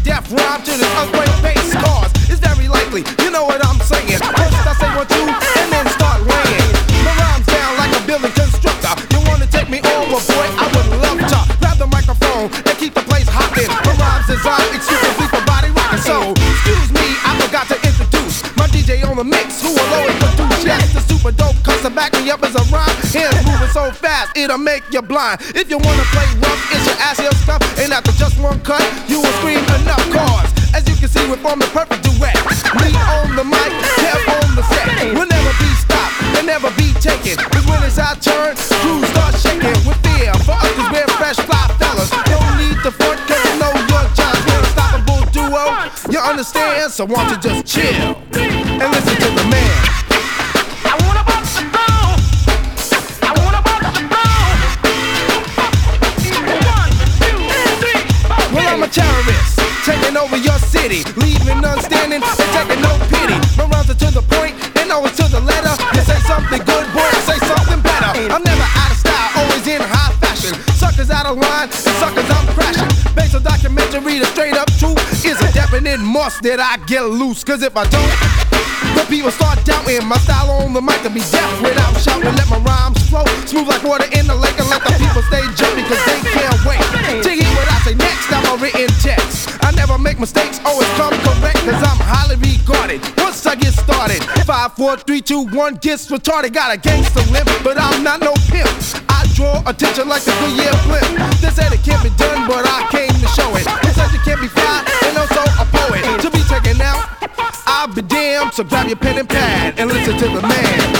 death rhyme to this earthquake bass cause it's very likely, you know what I'm saying. First I say 1, 2, and then start laying my rhymes down like a building constructor. You wanna take me over, boy? I would love to grab the microphone and keep the place hopping. My rhymes designed exclusively for body rocking. So, excuse me, I forgot to introduce my DJ on the mix, who will always produce. Yes, the super dope custom back me up as a rhyme. Hands moving so fast, it'll make you blind. If you wanna play rough, it's your ass heel stuff. And after just one cut, you will scream enough cause as you can see, we're forming perfect duet. Me on the mic, Kev on the set. We'll never be stopped and never be taken. Cause when it's our turn, crews start shaking with fear. For us, cause we're fresh fly fellas. Don't need the front, cause you know your job. We're an unstoppable duo. You understand? So why don't you just chill and listen to the man. Well, I'm a terrorist, taking over your city, leaving none standing and taking no pity. My rhymes are to the point and always to the letter. You say something good, boy, I say something better. I'm never out of style, always in high fashion. Suckers out of line and suckers I'm crashing. Based on documentary, the straight up truth is a definite must that I get loose. Cause if I don't, the people start doubting my style on the mic to be deaf without shouting. Let my rhymes flow smooth like water in the lake and let the people stay jumping cause they can't wait to hear what I say next. I'm a written text. I never make mistakes, always come correct cause I'm highly regarded. Once I get started, 5, 4, 3, 2, 1 gets retarded. Got a gangster limp, but I'm not no pimp. I draw attention like the Goodyear blimp. They said it can't be done, but I came to show it. They said you can't be fly and also a poet. To be taken out, I'll be damned. So grab your pen and pad and listen to the man.